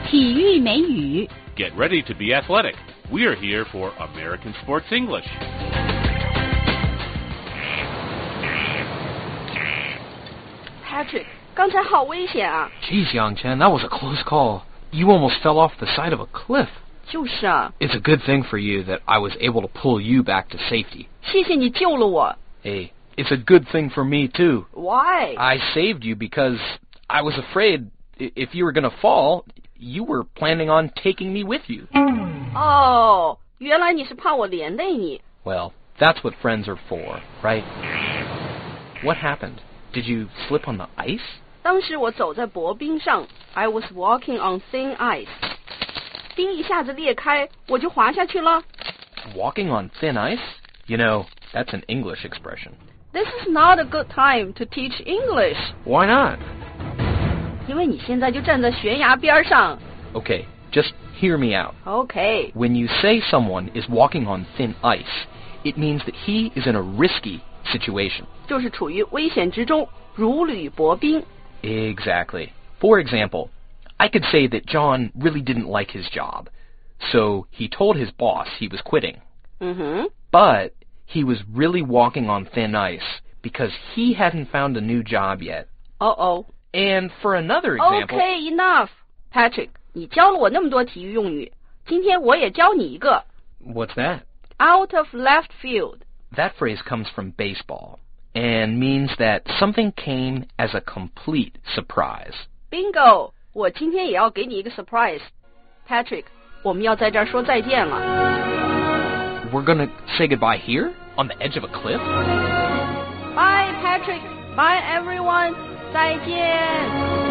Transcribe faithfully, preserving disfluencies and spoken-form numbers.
体育美语 Get ready to be athletic. We are here for American Sports English. Patrick, 刚才好危险啊 Geez, Yang-Chen, that was a close call. You almost fell off the side of a cliff. 就是啊 It's a good thing for you that I was able to pull you back to safety. 谢谢你救了我 Hey, it's a good thing for me, too. Why? I saved you because I was afraid i- if you were going to fall, you were planning on taking me with you. 哦，原来你是怕我连累你 Well, that's what friends are for, right? What happened? Did you slip on the ice? 当时我走在薄冰上 I was walking on thin ice 冰一下子裂开我就滑下去了 Walking on thin ice? You know, that's an English expression. This is not a good time to teach English Why not? 因为你现在就站在悬崖边上 Okay, just hear me out. OK When you say someone is walking on thin ice, it means that he is in a risky situation. 就是处于危险之中如履薄冰 Exactly. For example, I could say that John really didn't like his job, so he told his boss he was quitting. 嗯哼 But he was really walking on thin ice because he hadn't found a new job yet. 哦哦 And for another example... OK enough Patrick 你教了我那么多体育用语今天我也教你一个 What's that? Out of left field That phrase comes from baseball and means that something came as a complete surprise. Bingo 我今天也要给你一个 surprise Patrick 我们要在这儿说再见了 We're gonna say goodbye here? On the edge of a cliff? Bye Patrick Bye everyone 再见